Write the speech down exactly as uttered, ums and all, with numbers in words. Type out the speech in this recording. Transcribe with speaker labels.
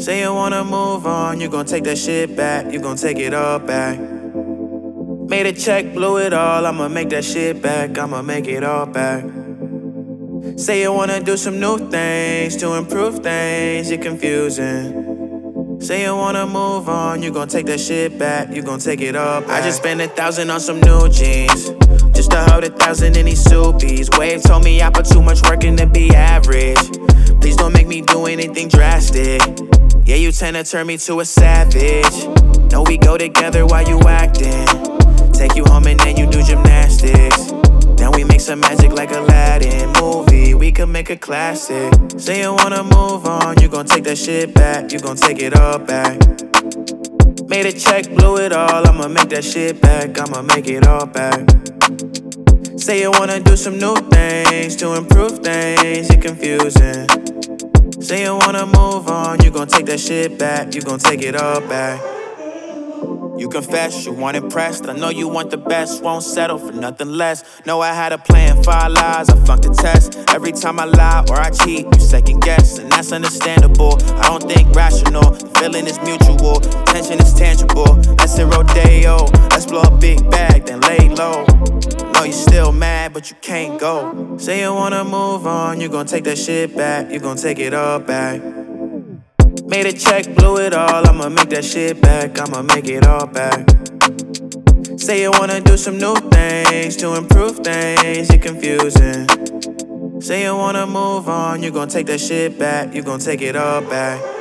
Speaker 1: Say you wanna move on, you gon' take that shit back, you gon' take it all back. Made a check, blew it all, I'ma make that shit back, I'ma make it all back. Say you wanna do some new things to improve things, you're confusing. Say you wanna move on, you gon' take that shit back, you gon' take it all back. I just spent a thousand on some new jeans, just to hold a thousand in these soupies. Wave told me I put too much work in to be average. Please don't make me do anything drastic. Yeah, you tend to turn me to a savage. Know we go together while you acting. Take you home and then you do gymnastics. Then we make some magic like Aladdin movie. We could make a classic. Say you wanna move on, you gon' take that shit back, you gon' take it all back. Made a check, blew it all, I'ma make that shit back, I'ma make it all back. Say you wanna do some new things to improve things, you're confusing. Say you wanna move on, you gon' take that shit back, you gon' take it all back. You confess, you want impressed. I know you want the best, won't settle for nothing less. Know I had a plan, five lies, I flunked the test. Every time I lie or I cheat, you second guess, and that's understandable. I don't think rational, the feeling is mutual, tension is tangible. Let's hit rodeo, let's blow a big bag, then lay low. Know you still mad, but you can't go. Say you wanna move on, you gon' take that shit back, you gon' take it all back. Made a check, blew it all, I'ma make that shit back, I'ma make it all back. Say you wanna do some new things to improve things, you're confusing. Say you wanna move on, you gon' take that shit back, you gon' take it all back.